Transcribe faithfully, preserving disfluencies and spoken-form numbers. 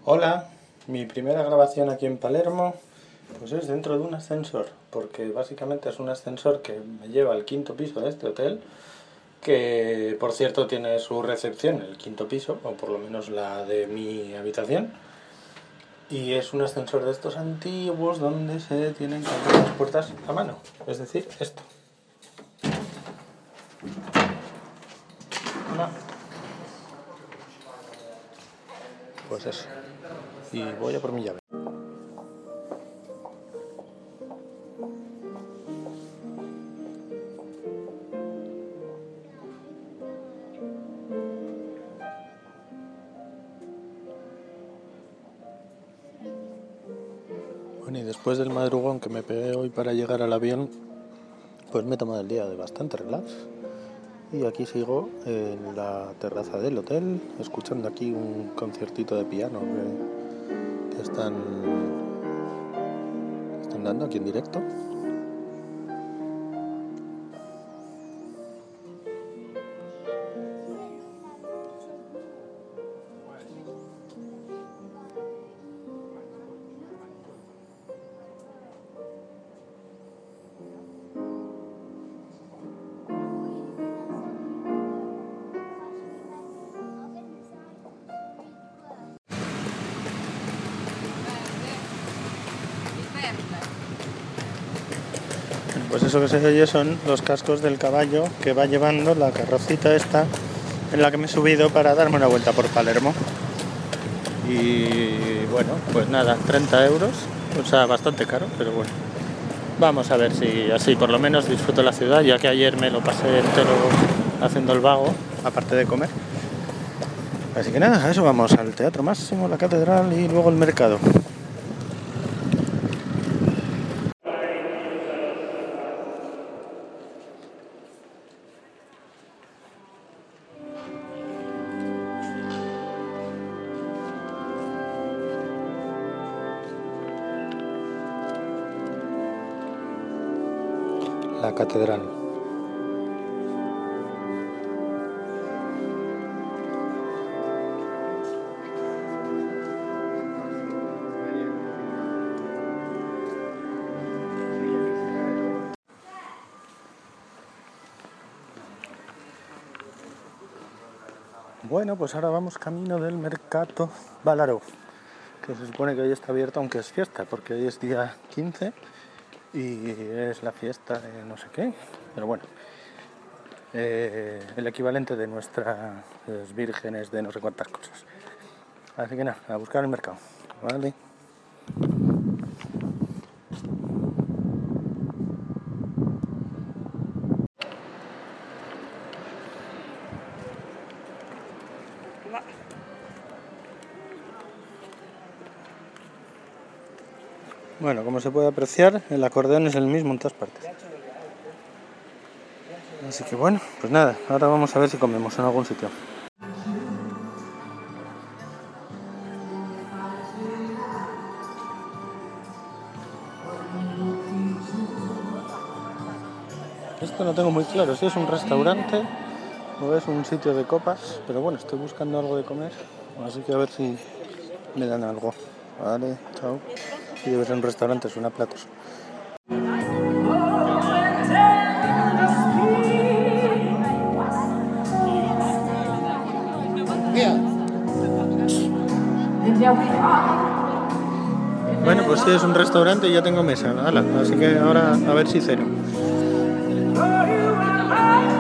Hola, mi primera grabación aquí en Palermo pues es dentro de un ascensor, porque básicamente es un ascensor que me lleva al quinto piso de este hotel, que por cierto tiene su recepción en el quinto piso, o por lo menos la de mi habitación, y es un ascensor de estos antiguos donde se tienen que abrir las puertas a mano, es decir, esto. Hola. Pues eso, y voy a por mi llave. Bueno, y después del madrugón que me pegué hoy para llegar al avión, pues me he tomado el día de bastante relax. Y aquí sigo en la terraza del hotel, escuchando aquí un conciertito de piano que, que están, están dando aquí en directo. Pues eso que se oye son los cascos del caballo que va llevando la carrocita esta en la que me he subido para darme una vuelta por Palermo. Y bueno, pues nada, treinta euros, o sea, bastante caro, pero bueno. Vamos a ver si así por lo menos disfruto la ciudad, ya que ayer me lo pasé entero haciendo el vago, aparte de comer. Así que nada, a eso vamos, al Teatro Máximo, la Catedral y luego el mercado. La Catedral. Bueno, pues ahora vamos camino del Mercato Ballarò, que se supone que hoy está abierto, aunque es fiesta, porque hoy es día quince y es la fiesta de no sé qué, pero bueno, eh, el equivalente de nuestras vírgenes de no sé cuántas cosas. Así que nada, a buscar el mercado, ¿vale? Bueno, como se puede apreciar, el acordeón es el mismo en todas partes. Así que bueno, pues nada, ahora vamos a ver si comemos en algún sitio. Esto no tengo muy claro si es un restaurante o es un sitio de copas, pero bueno, estoy buscando algo de comer, así que a ver si me dan algo. Vale, chao. Y debe ser un restaurante, suena a platos. Bueno, pues sí, es un restaurante y ya tengo mesa, ala, así que ahora a ver si ceno.